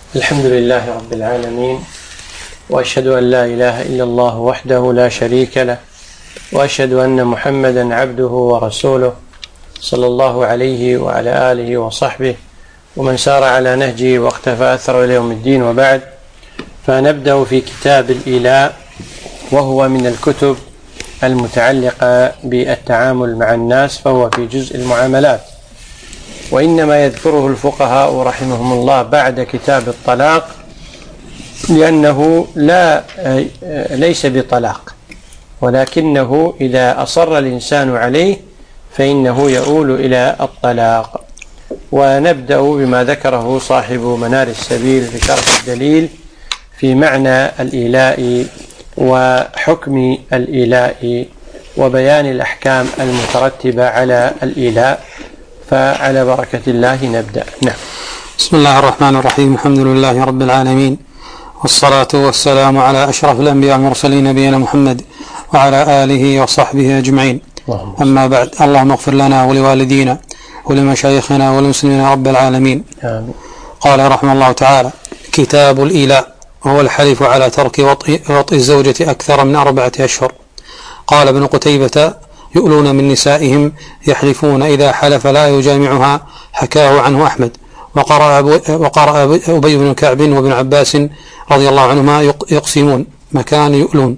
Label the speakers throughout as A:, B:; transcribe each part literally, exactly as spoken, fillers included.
A: الحمد لله رب العالمين، وأشهد أن لا إله إلا الله وحده لا شريك له، وأشهد أن محمدا عبده ورسوله صلى الله عليه وعلى آله وصحبه ومن سار على نهجه واقتفى أثره إلى يوم الدين. وبعد، فنبدأ في كتاب الإيلاء، وهو من الكتب المتعلقة بالتعامل مع الناس، فهو في جزء المعاملات، وإنما يذكره الفقهاء رحمهم الله بعد كتاب الطلاق، لأنه لا ليس بطلاق، ولكنه إذا أصر الإنسان عليه فإنه يؤول إلى الطلاق. ونبدأ بما ذكره صاحب منار السبيل في شرح الدليل في معنى الإيلاء وحكم الإيلاء وبيان الأحكام المترتبة على الإيلاء. فعلى بركة الله نبدأ. نعم.
B: بسم الله الرحمن الرحيم. الحمد لله رب العالمين، والصلاة والسلام على أشرف الأنبياء والمرسلين نبينا محمد وعلى آله وصحبه أجمعين. أما بعد، اللهم اغفر لنا ولوالدينا ولمشايخنا وللمسلمين رب العالمين.
A: آمين.
B: قال رحمه الله تعالى: كتاب الإيلاء، وهو الحلف على ترك وطئ الزوجة أكثر من أربعة أشهر. قال ابن قتيبة: يؤلون من نسائهم، يحلفون إذا حلف لا يجامعها. حكاه عنه أحمد. وقرأ, وقرأ أبي بن كعب وابن عباس رضي الله عنهما يقسمون مكان يؤلون.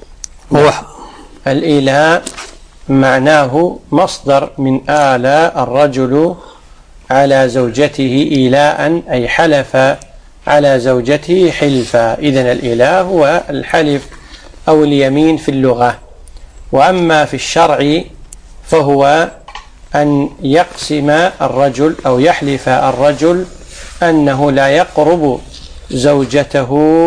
A: الإيلاء معناه مصدر من آلاء الرجل على زوجته إيلاء، أي حلف على زوجته حلفا. إذن الإيلاء هو الحلف أو اليمين في اللغة. وأما في الشرع فهو أن يقسم الرجل أو يحلف الرجل أنه لا يقرب زوجته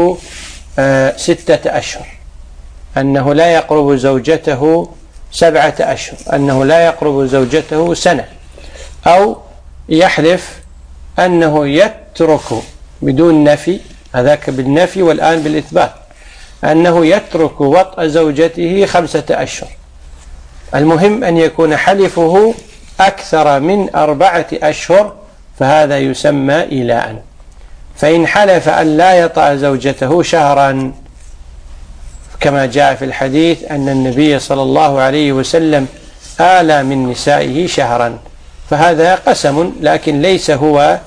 A: ستة أشهر، أنه لا يقرب زوجته سبعة أشهر، أنه لا يقرب زوجته سنة، أو يحلف أنه يترك بدون نفي، هذاك بالنفي والآن بالإثبات، أنه يترك وطأ زوجته خمسة أشهر. المهم أن يكون حلفه أكثر من أربعة أشهر، فهذا يسمى إيلاء. فإن حلف أن لا يطأ زوجته شهرا، كما جاء في الحديث أن النبي صلى الله عليه وسلم آلى من نسائه شهرا، فهذا قسم، لكن ليس هو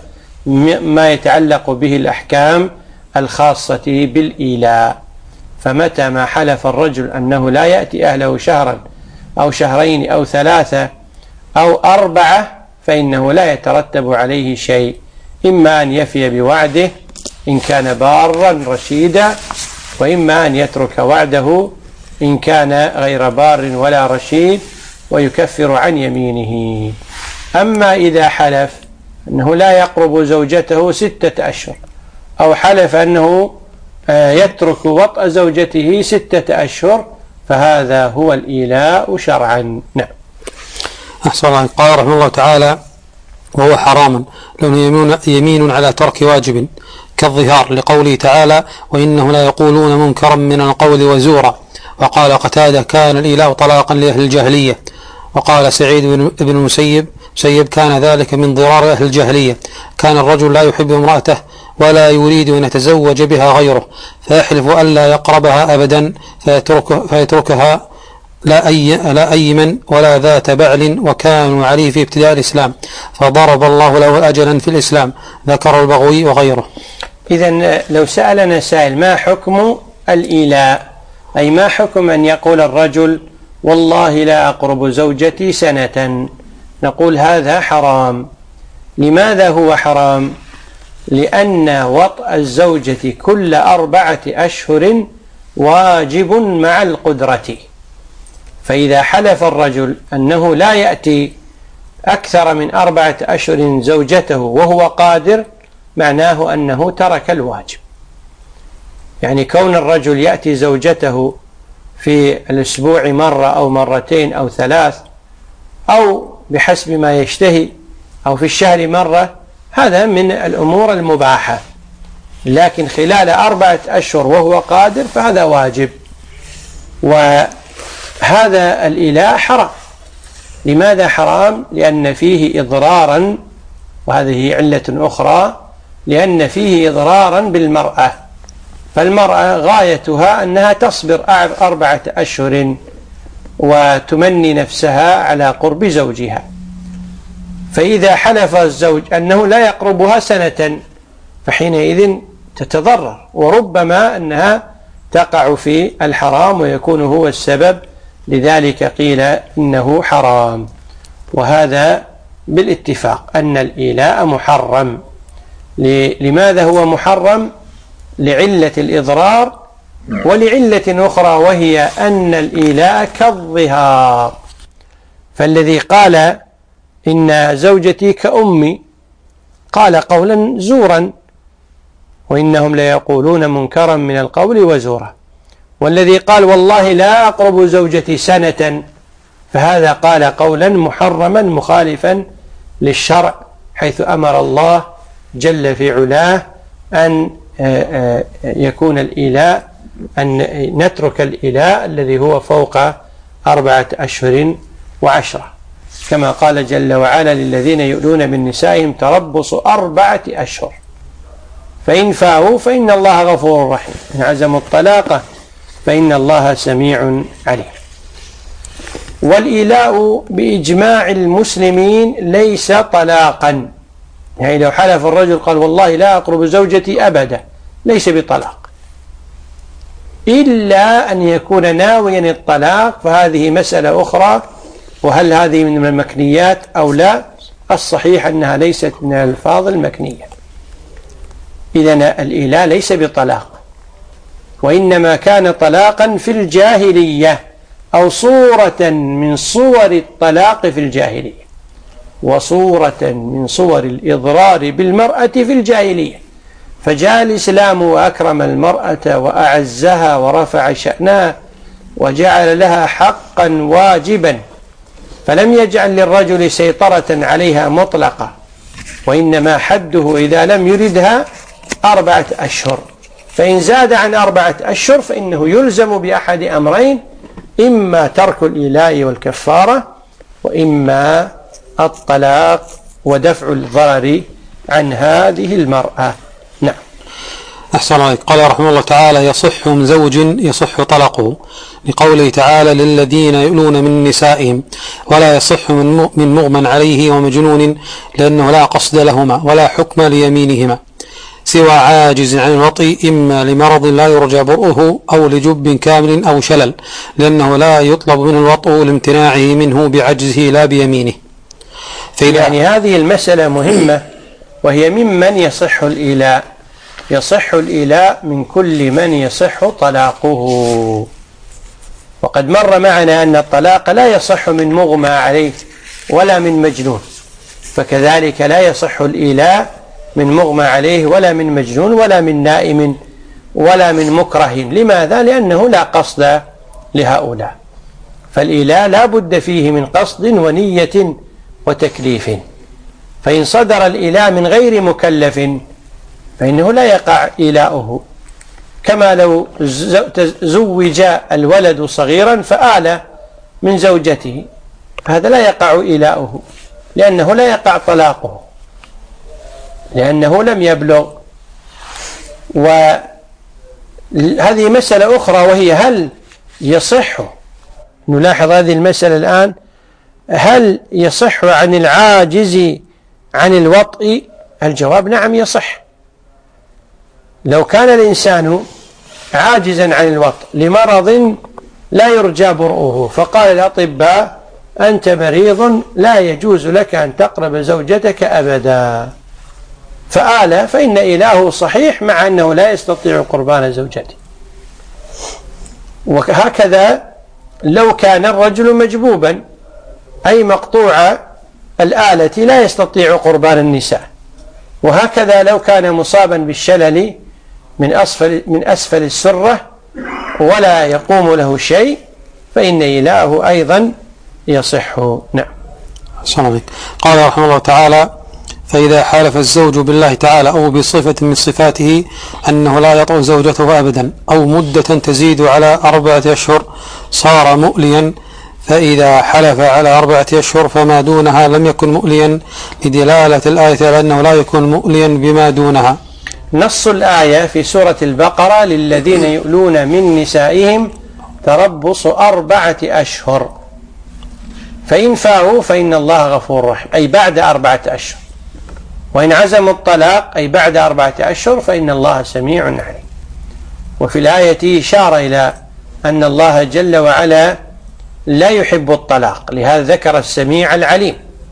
A: ما يتعلق به الأحكام الخاصة بالإيلاء. فمتى ما حلف الرجل أنه لا يأتي أهله شهرا أو شهرين أو ثلاثة أو أربعة، فإنه لا يترتب عليه شيء، إما أن يفي بوعده إن كان بارا رشيدا، وإما أن يترك وعده إن كان غير بار ولا رشيد ويكفر عن يمينه. أما إذا حلف أنه لا يقرب زوجته ستة أشهر، أو حلف أنه يترك وطأ زوجته ستة أشهر، فهذا هو الإيلاء شرعا. نعم.
B: أحسن الله. قال رحمه الله تعالى: وهو حرام لأنه يمين على ترك واجب كالظهار، لقوله تعالى: وإنه لا يقولون منكرا من القول وزورا. وقال قتادة: كان الإيلاء طلاقا لأهل الجاهلية. وقال سعيد بن المسيب: سيب كان ذلك من ضرار أهل الجاهلية، كان الرجل لا يحب امرأته ولا يريد أن يتزوج بها غيره، فيحلف ألا يقربها أبدا، فيترك فيتركها لا أي لا أيمن ولا ذات بعل، وكانوا عليه في ابتداء الإسلام، فضرب الله له أجلا في الإسلام. ذكر البغوي وغيره.
A: إذن لو سألنا سائل: ما حكم الإيلاء؟ أي ما حكم أن يقول الرجل: والله لا أقرب زوجتي سنة؟ نقول هذا حرام. لماذا هو حرام؟ لأن وطأ الزوجة كل أربعة أشهر واجب مع القدرة. فإذا حلف الرجل أنه لا يأتي أكثر من أربعة أشهر زوجته وهو قادر، معناه أنه ترك الواجب. يعني كون الرجل يأتي زوجته في الأسبوع مرة أو مرتين أو ثلاث، أو بحسب ما يشتهي، أو في الشهر مرة، هذا من الأمور المباحة. لكن خلال أربعة أشهر وهو قادر فهذا واجب. وهذا الإيلاء حرام. لماذا حرام؟ لأن فيه إضرارا، وهذه علة أخرى، لأن فيه إضرارا بالمرأة، فالمرأة غايتها أنها تصبر أربعة أشهر وتمني نفسها على قرب زوجها، فإذا حلف الزوج أنه لا يقربها سنة فحينئذ تتضرر، وربما أنها تقع في الحرام ويكون هو السبب، لذلك قيل إنه حرام. وهذا بالاتفاق أن الإيلاء محرم. لماذا هو محرم؟ لعلة الإضرار، ولعلة أخرى وهي أن الإيلاء كالظهار. فالذي قال إن زوجتي كأمي قال قولا زورا، وإنهم ليقولون منكرا من القول وزورا. والذي قال والله لا أقرب زوجتي سنة فهذا قال قولا محرما مخالفا للشرع، حيث أمر الله جل في علاه أن يكون الإيلاء، أن نترك الإيلاء الذي هو فوق أربعة أشهر وعشرة، كما قال جل وعلا للذين يؤلون من نسائهم تربص أربعة أشهر فإن فاءوا فإن الله غفور رحيم، إن عزموا الطلاق فإن الله سميع عليم. والإيلاء بإجماع المسلمين ليس طلاقا، يعني لو حلف الرجل قال والله لا أقرب زوجتي أبدا ليس بطلاق، إلا أن يكون ناويا الطلاق، فهذه مسألة أخرى، وهل هذه من المكنيات أو لا؟ الصحيح أنها ليست من الألفاظ المكنية. إذن الإيلاء ليس بطلاق، وإنما كان طلاقا في الجاهلية أو صورة من صور الطلاق في الجاهلية، وصورة من صور الإضرار بالمرأة في الجاهلية. فجاء الإسلام وأكرم المرأة وأعزها ورفع شأنها وجعل لها حقا واجبا، فلم يجعل للرجل سيطرة عليها مطلقة، وإنما حده إذا لم يردها أربعة أشهر، فإن زاد عن أربعة أشهر فإنه يلزم بأحد أمرين: إما ترك الإيلاء والكفارة، وإما الطلاق ودفع الضرر عن هذه المرأة. نعم.
B: أحسن عليك. قال رحمه الله تعالى: يصح من زوج يصح طلاقه، لقوله تعالى: للذين يؤلون من نسائهم، ولا يصح من مغمى عليه ومجنون، لأنه لا قصد لهما ولا حكم ليمينهما، سوى عاجز عن الوطء، إما لمرض لا يرجى برؤه أو لجب كامل أو شلل، لأنه لا يطلب من الوطء لامتناعه منه بعجزه لا بيمينه.
A: يعني هذه المسألة مهمة، وهي ممن يصح الإيلاء. يصح الإيلاء من كل من يصح طلاقه، وقد مر معنا أن الطلاق لا يصح من مغمى عليه ولا من مجنون، فكذلك لا يصح الإيلاء من مغمى عليه ولا من مجنون ولا من نائم ولا من مكره. لماذا؟ لأنه لا قصد لهؤلاء، فالإيلاء لا بد فيه من قصد ونية وتكليف، فإن صدر الإيلاء من غير مكلف فإنه لا يقع إيلاؤه، كما لو زوج الولد صغيرا فآل من زوجته، هذا لا يقع إيلاؤه، لأنه لا يقع طلاقه، لأنه لم يبلغ. وهذه مسألة أخرى، وهي هل يصح، نلاحظ هذه المسألة الآن، هل يصح عن العاجز عن الوطء؟ الجواب نعم يصح. لو كان الإنسان عاجزا عن الوطء لمرض لا يرجى برؤه، فقال الأطباء: أنت مريض لا يجوز لك أن تقرب زوجتك أبدا، فآل، فإن إيلاؤه صحيح مع أنه لا يستطيع قربان زوجته. وهكذا لو كان الرجل مجبوبا، أي مقطوع الآلة لا يستطيع قربان النساء، وهكذا لو كان مصابا بالشلل من أسفل, من أسفل السرة ولا يقوم له شيء، فإن إيلاؤه أيضا يصح. نعم.
B: قال رحمه الله تعالى: فإذا حالف الزوج بالله تعالى أو بصفة من صفاته أنه لا يطأ زوجته أبدا أو مدة تزيد على أربعة أشهر صار مؤليا، فإذا حلف على أربعة أشهر فما دونها لم يكن مؤليا لدلالة الآية على أنه لا يكون مؤليا بما دونها.
A: نص الآية في سورة البقرة: للذين يؤلون من نسائهم تربص أربعة أشهر فإن فاءوا فإن الله غفور رحيم، أي بعد أربعة أشهر، وإن عزموا الطلاق أي بعد أربعة أشهر فإن الله سميع عليم. وفي الآية إشارة إلى أن الله جل وعلا لا يحب الطلاق، لهذا ذكر السميع العليم.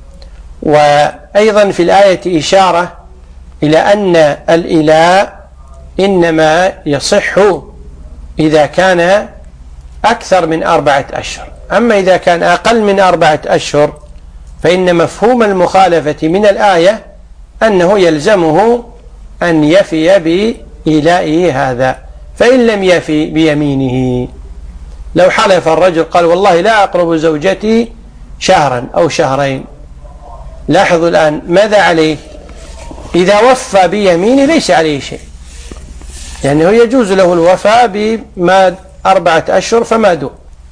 A: وأيضا في الآية إشارة إلى أن الإلاء إنما يصح إذا كان أكثر من أربعة أشهر، أما إذا كان أقل من أربعة أشهر فإن مفهوم المخالفة من الآية أنه يلزمه أن يفي بإيلائه هذا، فإن لم يفي بيمينه، لو حلف الرجل قال والله لا أقرب زوجتي شهرا أو شهرين، لاحظوا الآن ماذا عليه؟ إذا وفى بيمينه ليس عليه شيء، لأنه يجوز له الوفاء بما أربعة أشهر فما دون.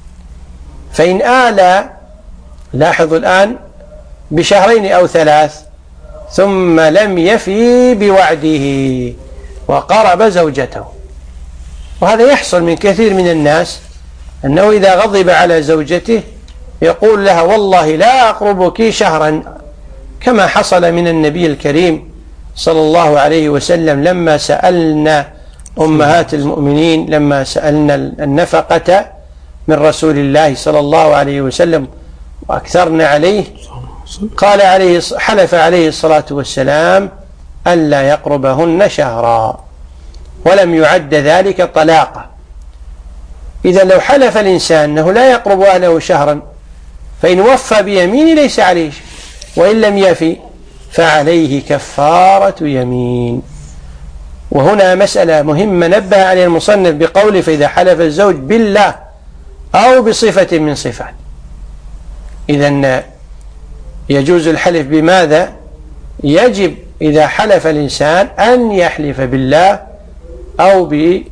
A: فإن آل، لاحظوا الآن، بشهرين أو ثلاث ثم لم يفي بوعده وقرب زوجته، وهذا يحصل من كثير من الناس، أنه إذا غضب على زوجته يقول لها والله لا أقربك شهرا، كما حصل من النبي الكريم صلى الله عليه وسلم لما سألنا أمهات المؤمنين، لما سألنا النفقة من رسول الله صلى الله عليه وسلم وأكثرنا عليه، قال عليه حلف عليه الصلاة والسلام ألا يقربهن شهرا، ولم يعد ذلك طلاقا. إذا لو حلف الإنسان أنه لا يقرب أهله شهرا فإن وفى بيمينه ليس عليه شيء، وإن لم يفي فعليه كفارة يمين. وهنا مسألة مهمة نبه عليها المصنف بقوله: فإذا حلف الزوج بالله أو بصفة من صفات. إذن يجوز الحلف بماذا؟ يجب إذا حلف الإنسان أن يحلف بالله أو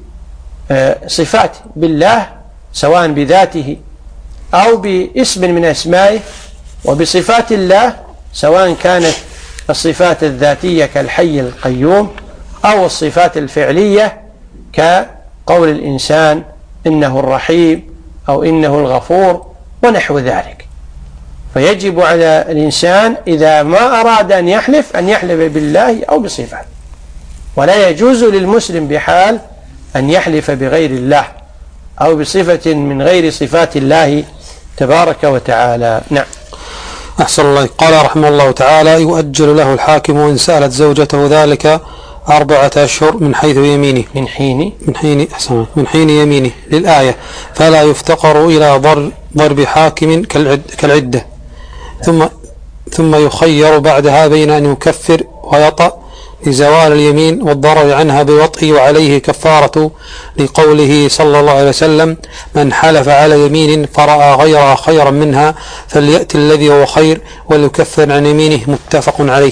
A: بصفاته، بالله سواء بذاته أو باسم من أسمائه، وبصفات الله سواء كانت الصفات الذاتية كالحي القيوم أو الصفات الفعلية كقول الإنسان إنه الرحيم أو إنه الغفور ونحو ذلك. فيجب على الإنسان إذا ما أراد أن يحلف أن يحلف بالله أو بصفات، ولا يجوز للمسلم بحال أن يحلف بغير الله أو بصفة من غير صفات الله تبارك وتعالى. نعم.
B: أحسن الله. قال رحمه الله تعالى: يؤجل له الحاكم وإن سألت زوجته ذلك أربعة أشهر من حيث يمينه،
A: من حين
B: من حين أحسن من حين يمينه للآية، فلا يفتقر إلى ضرب ضرب حاكم كالعدة، ثم ثم يخير بعدها بين أن يكفر ويطأ لزوال اليمين والضرر عنها بوطئه، وعليه كفارة لقوله صلى الله عليه وسلم: من حلف على يمين فرأى غيرها خيرا منها فليأتي الذي هو خير وليكفر عن يمينه، متفق عليه.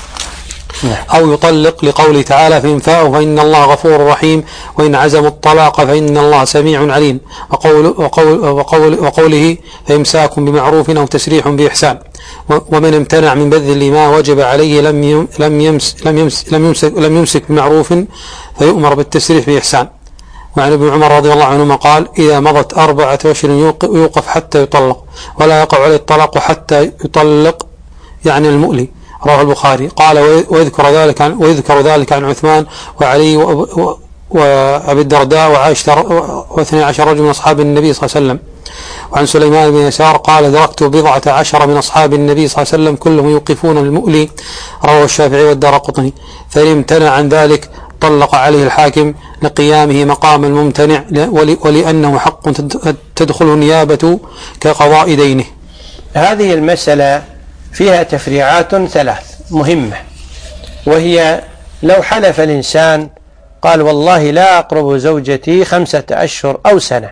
B: أو يطلق لقوله تعالى: فإن فاءوا فإن الله غفور رحيم، وإن عزموا الطلاق فإن الله سميع عليم، وقول وقول وقول وقوله: فإمساك بمعروف أو تسريح بإحسان. ومن امتنع من بذل ما وجب عليه لم لم يمس لم يمس لم يمسك لم يمسك بمعروف فيؤمر بالتسريح بإحسان. وعن ابن عمر رضي الله عنهما قال: إذا مضت أربعة أشهر يوقف حتى يطلق، ولا يقع عليه الطلاق حتى يطلق، يعني المؤلي. رواه البخاري. قال: ويذكر ذلك عن ويذكر ذلك عن عثمان وعلي وأبي الدرداء وعائشة واثني عشر رجل من أصحاب النبي صلى الله عليه وسلم. وعن سليمان بن يسار قال: دركت بضعة عشر من أصحاب النبي صلى الله عليه وسلم كلهم يوقفون المؤلي. رواه الشافعي والدارقطني. فإن امتنع عن ذلك طلق عليه الحاكم لقيامه مقام الممتنع، ولأنه حق تدخل النيابة كقضاء دينه.
A: هذه المسألة فيها تفريعات ثلاث مهمة، وهي: لو حلف الإنسان قال والله لا أقرب زوجتي خمسة أشهر أو سنة،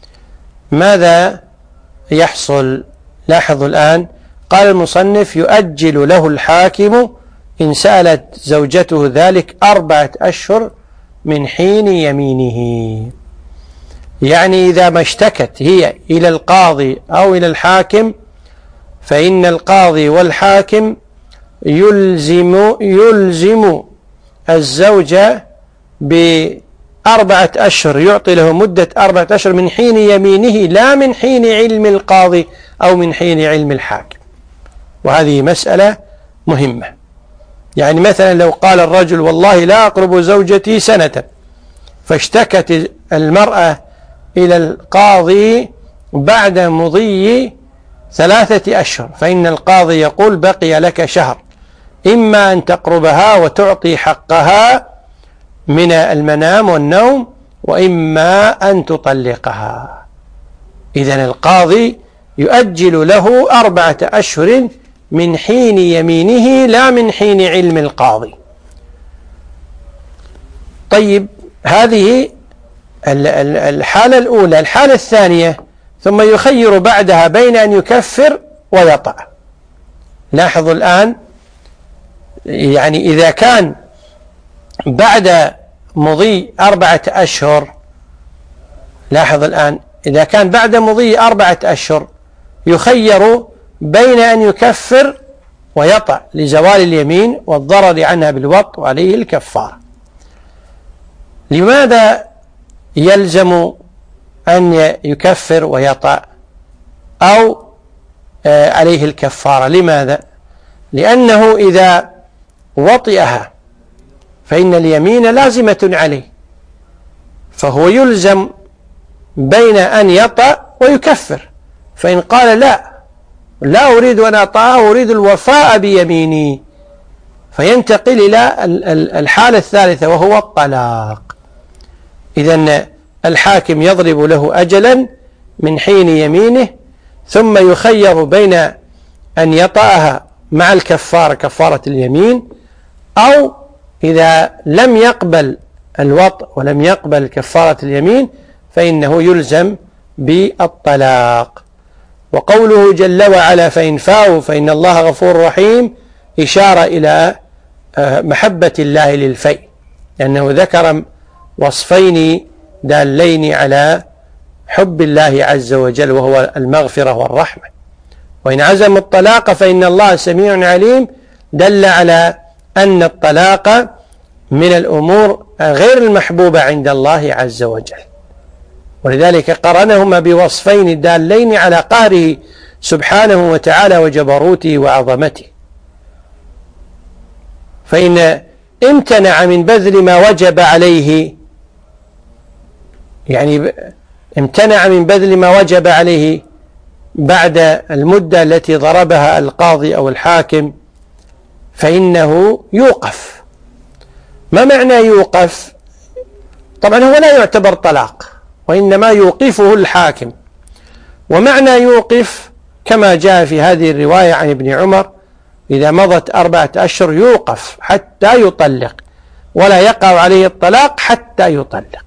A: ماذا يحصل؟ لاحظوا الآن، قال المصنف: يؤجل له الحاكم إن سألت زوجته ذلك أربعة أشهر من حين يمينه. يعني إذا ما اشتكت هي إلى القاضي أو إلى الحاكم فإن القاضي والحاكم يلزم يلزم الزوجة بأربعة أشهر، يعطي له مدة أربعة أشهر من حين يمينه لا من حين علم القاضي أو من حين علم الحاكم. وهذه مسألة مهمة. يعني مثلا لو قال الرجل والله لا أقرب زوجتي سنة، فاشتكت المرأة إلى القاضي بعد مضي ثلاثة أشهر، فإن القاضي يقول بقي لك شهر، إما أن تقربها وتعطي حقها من المنام والنوم، وإما أن تطلقها. إذن القاضي يؤجل له أربعة أشهر من حين يمينه لا من حين علم القاضي. طيب، هذه الحالة الأولى. الحالة الثانية، ثم يخير بعدها بين أن يكفر ويطأ. لاحظوا الآن، يعني إذا كان بعد مضي أربعة أشهر، لاحظ الآن إذا كان بعد مضي أربعة أشهر يخير بين أن يكفر ويطأ لزوال اليمين والضرر عنها بالوط وعليه الكفارة. لماذا يلزم أن يكفر ويطأ أو عليه الكفارة؟ لماذا؟ لأنه إذا وطئها فإن اليمين لازمة عليه، فهو يلزم بين أن يطأ ويكفر. فإن قال لا لا أريد أن أطأه، أريد الوفاء بيميني، فينتقل إلى الحالة الثالثة وهو الطلاق. إذن الحاكم يضرب له أجلا من حين يمينه، ثم يخير بين أن يطأها مع الكفارة كفارة اليمين، أو إذا لم يقبل الوطء ولم يقبل كفارة اليمين فإنه يلزم بالطلاق. وقوله جل وعلا فإن فاءوا فإن الله غفور رحيم إشارة إلى محبة الله للفيء، لأنه ذكر وصفين دالين على حب الله عز وجل وهو المغفرة والرحمة. وإن عزموا الطلاق فإن الله سميع عليم دل على أن الطلاق من الأمور غير المحبوبة عند الله عز وجل، ولذلك قرنهما بوصفين دالين على قهره سبحانه وتعالى وجبروته وعظمته. فإن امتنع من بذل ما وجب عليه، يعني امتنع من بذل ما وجب عليه بعد المدة التي ضربها القاضي أو الحاكم، فإنه يوقف. ما معنى يوقف؟ طبعا هو لا يعتبر طلاق، وإنما يوقفه الحاكم. ومعنى يوقف كما جاء في هذه الرواية عن ابن عمر إذا مضت أربعة أشهر يوقف حتى يطلق، ولا يقع عليه الطلاق حتى يطلق.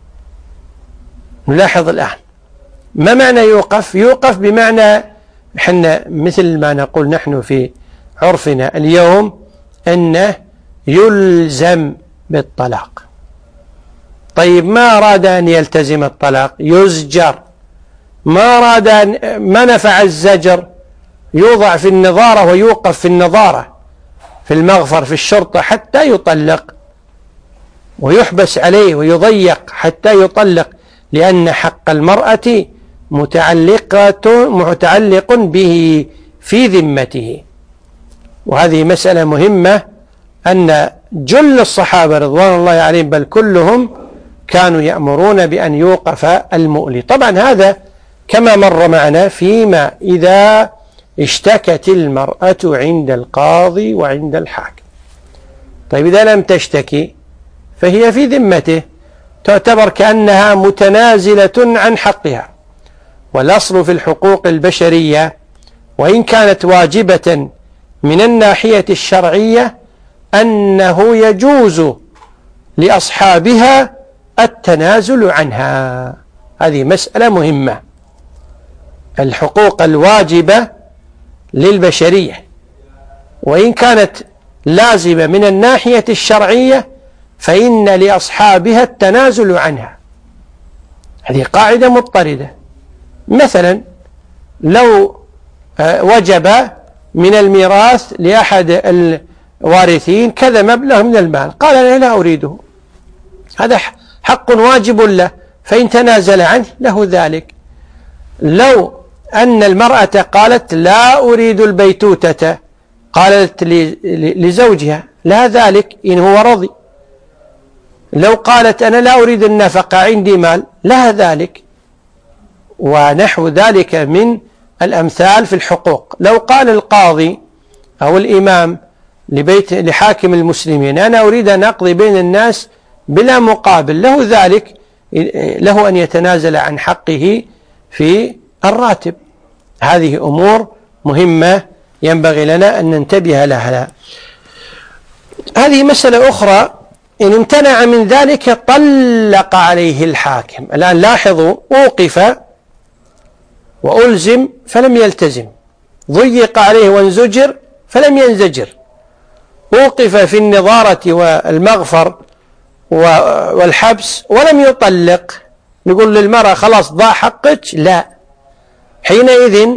A: نلاحظ الآن ما معنى يوقف؟ يوقف بمعنى حنا مثل ما نقول نحن في عرفنا اليوم أنه يلزم بالطلاق. طيب، ما أراد أن يلتزم الطلاق يزجر، ما أراد أن ما نفع الزجر يوضع في النظارة ويوقف في النظارة في المغفر في الشرطة حتى يطلق، ويحبس عليه ويضيق حتى يطلق، لأن حق المرأة متعلقة متعلق به في ذمته. وهذه مسألة مهمة، أن جل الصحابة رضوان الله عليهم بل كلهم كانوا يأمرون بأن يوقف المؤلي. طبعا هذا كما مر معنا فيما إذا اشتكت المرأة عند القاضي وعند الحاكم. طيب، إذا لم تشتكي فهي في ذمته، تعتبر كأنها متنازلة عن حقها. والأصل في الحقوق البشرية وإن كانت واجبة من الناحية الشرعية أنه يجوز لأصحابها التنازل عنها. هذه مسألة مهمة. الحقوق الواجبة للبشرية وإن كانت لازمة من الناحية الشرعية فإن لأصحابها التنازل عنها. هذه قاعدة مضطردة. مثلا لو وجب من الميراث لأحد الوارثين كذا مبلغ من المال، قال أنا لا أريده، هذا حق واجب له، فإن تنازل عنه له ذلك. لو أن المرأة قالت لا أريد البيتوتة، قالت لزوجها لا ذلك إن هو رضي. لو قالت أنا لا أريد النفقة عندي مال، لها ذلك. ونحو ذلك من الأمثال في الحقوق. لو قال القاضي أو الإمام لبيت لحاكم المسلمين أنا أريد أن أقضي بين الناس بلا مقابل، له ذلك، له أن يتنازل عن حقه في الراتب. هذه أمور مهمة ينبغي لنا أن ننتبه لها. هذه مسألة أخرى، إن امتنع من ذلك طلق عليه الحاكم. الآن لاحظوا، أوقف وألزم فلم يلتزم، ضيق عليه وانزجر فلم ينزجر، أوقف في النظارة والمغفر والحبس ولم يطلق. نقول للمرأة خلاص ضاع حقك؟ لا، حينئذ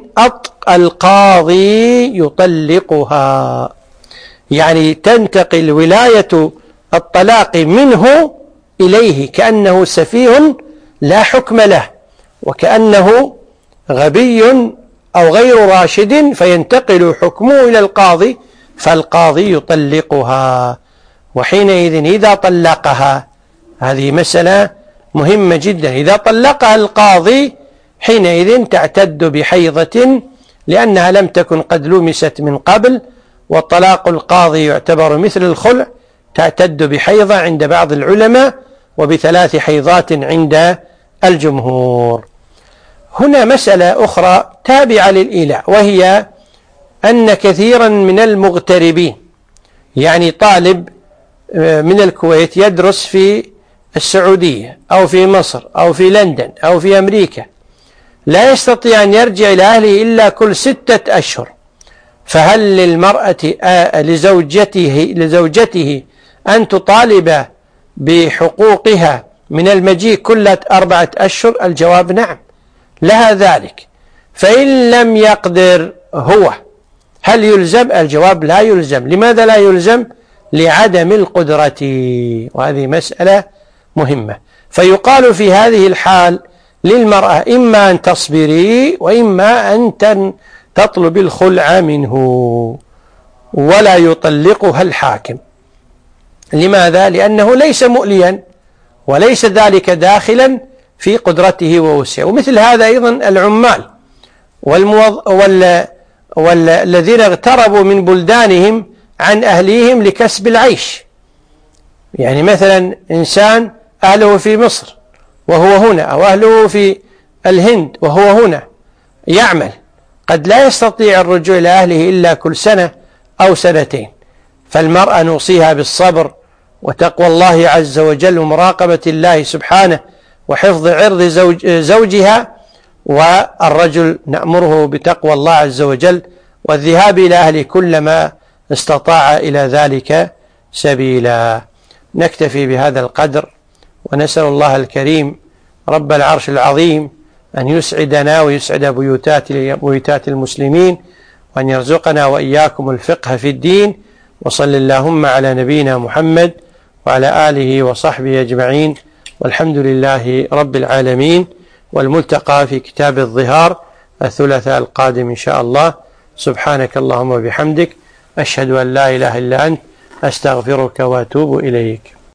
A: القاضي يطلقها، يعني تنتقل ولاية الطلاق منه إليه، كأنه سفيه لا حكم له، وكأنه غبي أو غير راشد، فينتقل حكمه إلى القاضي، فالقاضي يطلقها. وحينئذ إذا طلقها، هذه مسألة مهمة جدا، إذا طلقها القاضي حينئذ تعتد بحيضة، لأنها لم تكن قد لمست من قبل، والطلاق القاضي يعتبر مثل الخلع، تعتد بحيضة عند بعض العلماء وبثلاث حيضات عند الجمهور. هنا مسألة أخرى تابعة للإيلاء، وهي أن كثيرا من المغتربين، يعني طالب من الكويت يدرس في السعودية أو في مصر أو في لندن أو في أمريكا، لا يستطيع أن يرجع إلى أهله إلا كل ستة أشهر، فهل للمرأة لزوجته, لزوجته أن تطالب بحقوقها من المجيء كل أربعة أشهر؟ الجواب نعم، لها ذلك. فإن لم يقدر هو، هل يلزم؟ الجواب لا يلزم. لماذا لا يلزم؟ لعدم القدرة، وهذه مسألة مهمة. فيقال في هذه الحال للمرأة إما أن تصبري وإما أن تطلب الخلع منه، ولا يطلقها الحاكم. لماذا؟ لأنه ليس مؤليا، وليس ذلك داخلا في قدرته ووسعه. ومثل هذا أيضا العمال والموظ... وال... والذين اغتربوا من بلدانهم عن أهليهم لكسب العيش، يعني مثلا إنسان أهله في مصر وهو هنا، أو أهله في الهند وهو هنا يعمل، قد لا يستطيع الرجوع إلى أهله إلا كل سنة أو سنتين، فالمرأة نوصيها بالصبر وتقوى الله عز وجل ومراقبة الله سبحانه وحفظ عرض زوج زوجها، والرجل نأمره بتقوى الله عز وجل والذهاب إلى أهله كلما استطاع إلى ذلك سبيلا. نكتفي بهذا القدر، ونسأل الله الكريم رب العرش العظيم أن يسعدنا ويسعد بيوتات, بيوتات المسلمين، وأن يرزقنا وإياكم الفقه في الدين. وصل اللهم على نبينا محمد وعلى آله وصحبه أجمعين، والحمد لله رب العالمين. والملتقى في كتاب الظهار الثلاثاء القادم إن شاء الله. سبحانك اللهم وبحمدك، أشهد أن لا إله إلا أنت، أستغفرك وأتوب إليك.